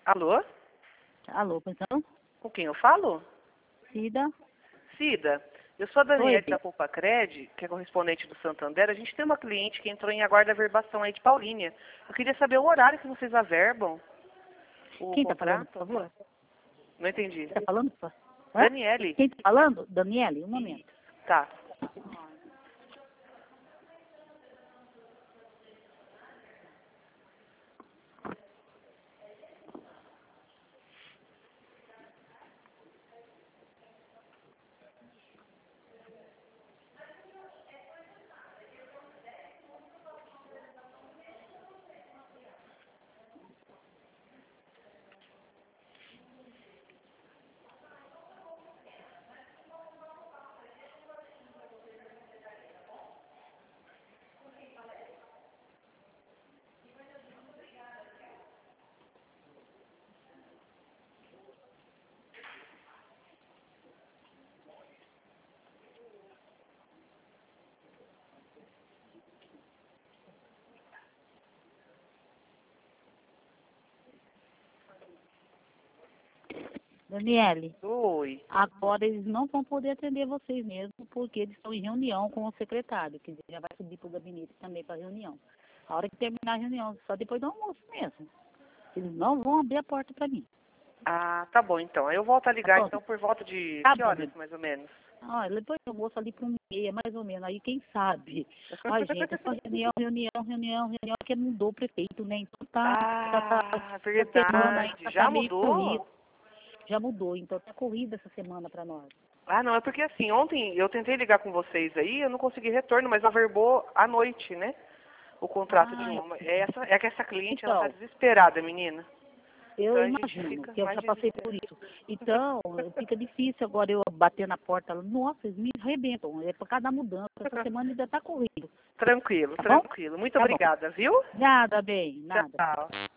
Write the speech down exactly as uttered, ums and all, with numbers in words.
Alô? Alô, então? Com quem eu falo? Cida? Cida, eu sou a Daniela Oi. da Poupa-Cred, que é correspondente do Santander. A gente tem uma cliente que entrou em aguardo da verbação aí de Paulínia. Eu queria saber o horário que vocês averbam o Quem tá falando, contrato. por favor? Não entendi. Tá falando? por favor? Hã? Daniele. Quem tá falando? Daniele, um momento. Tá. Daniele, Oi. agora eles não vão poder atender vocês mesmo, porque eles estão em reunião com o secretário, que já vai subir para o gabinete também para reunião. A hora que terminar a reunião, só depois do almoço mesmo. Eles não vão abrir a porta para mim. Ah, tá bom então. Eu volto a ligar Tá bom. então por volta de Tá que bom, horas, Dani. mais ou menos? Ah, depois do almoço ali para um meia, mais ou menos. Aí quem sabe? Ai, gente, é só reunião, reunião, reunião, reunião, que mudou o prefeito, né? Então tá, tá, tá, Ah, essa semana verdade. ainda Já tá meio mudou? corrido. Já mudou, então tá corrida essa semana para nós. Ah, não, é porque assim, ontem eu tentei ligar com vocês aí, eu não consegui retorno, mas averbou à noite, né? O contrato de Ah, uma. É, essa, é que essa cliente, ela tá então, desesperada, menina. eu Então a gente imagino, fica que eu mais já passei desesperado. por isso. Então, fica difícil agora eu bater na porta. Nossa, eles me arrebentam. É por causa da mudança. Essa semana ainda tá corrido. Tranquilo, Tá bom? tranquilo. Muito Tá bom. obrigada, viu? Nada, bem, nada. Tchau.